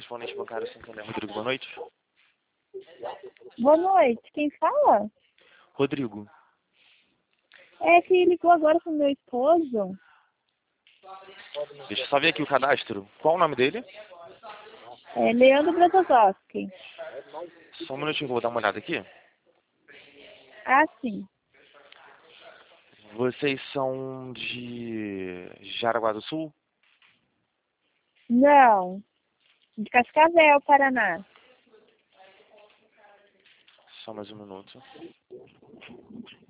correspondente bancário Santander. Rodrigo, boa noite. Boa noite. Quem fala? Rodrigo. É que ligou agora pro meu esposo. Deixa eu só ver aqui o cadastro. Qual o nome dele? É Leandro Bratosowski. Só um minutinho que eu vou dar uma olhada aqui. Ah, sim. Vocês são de Jaraguá do Sul? Não. De Cascavel, Paraná. Só mais um minuto.